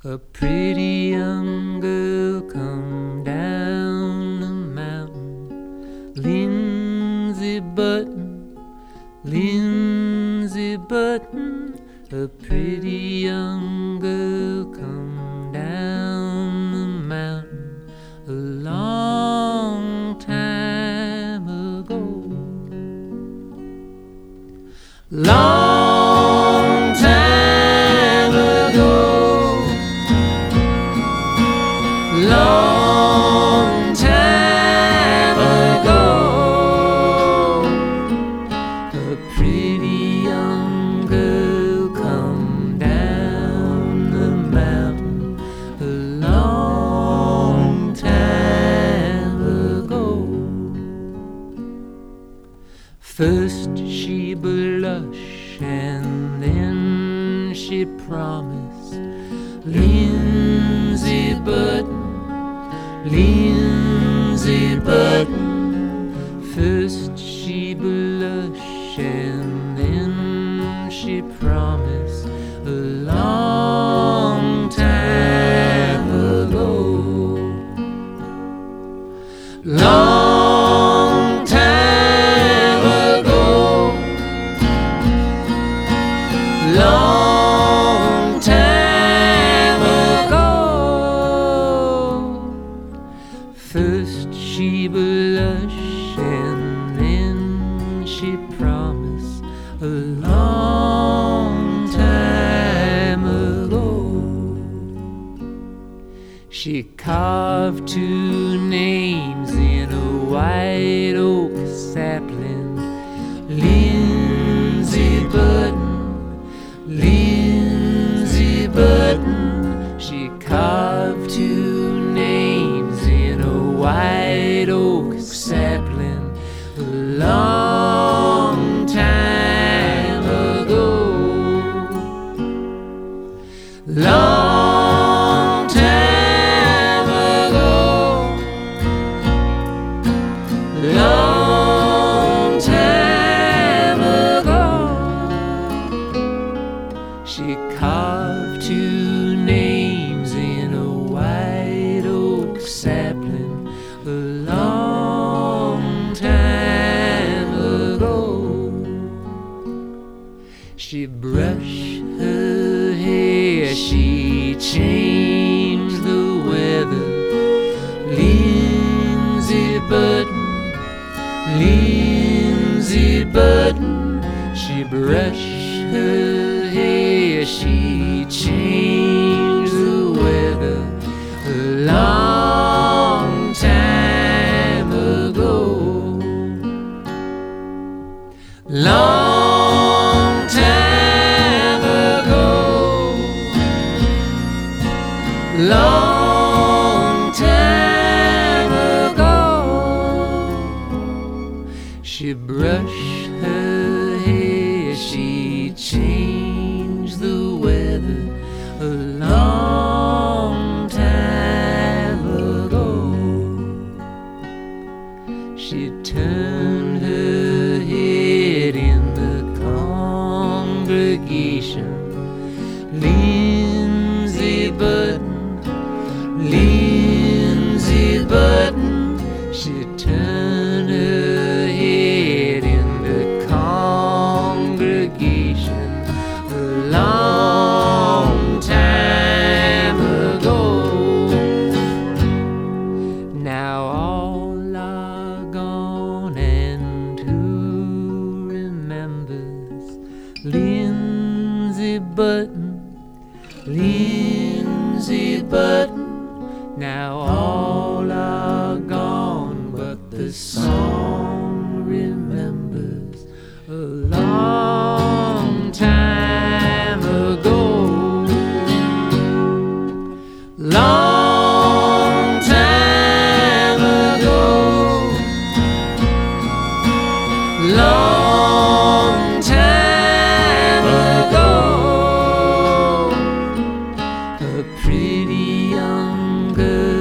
A pretty young girl come down the mountain. Lindsay Button, Lindsay Button. A pretty young girl come down the mountain a long time ago. Long time ago. Long time ago. A pretty young girl come down the mountain a long time ago. First she blushed and then she promised. Lindsay Button, Lindsay Button. First she blushed and then she promised a long time ago. Long time ago. Long time ago. First she blushed and then she promised a long time ago. She carved two names in a white oak sapling. Lindsay Button, Lindsay Button. She carved two names in a white oak sapling a long time ago. Long time ago. Long time ago. She carved two names in a white oak sapling a long time ago. She brushed her hair, she changed the weather. Lindsay Button, Lindsay Button. She brushed her hair, she changed the weather a long time ago. Long time ago. Long time ago. She brushed her hair, she changed the weather a long time ago. She turned her head in the congregation. Lindsay Button, Lindsay Button. She turned her head in the congregation a long time ago. Now all are gone and who remembers Lindsay Button, Lindsay Button. Now all are gone, but the song remembers a long time ago. Long time ago. Long time ago. A pretty young girl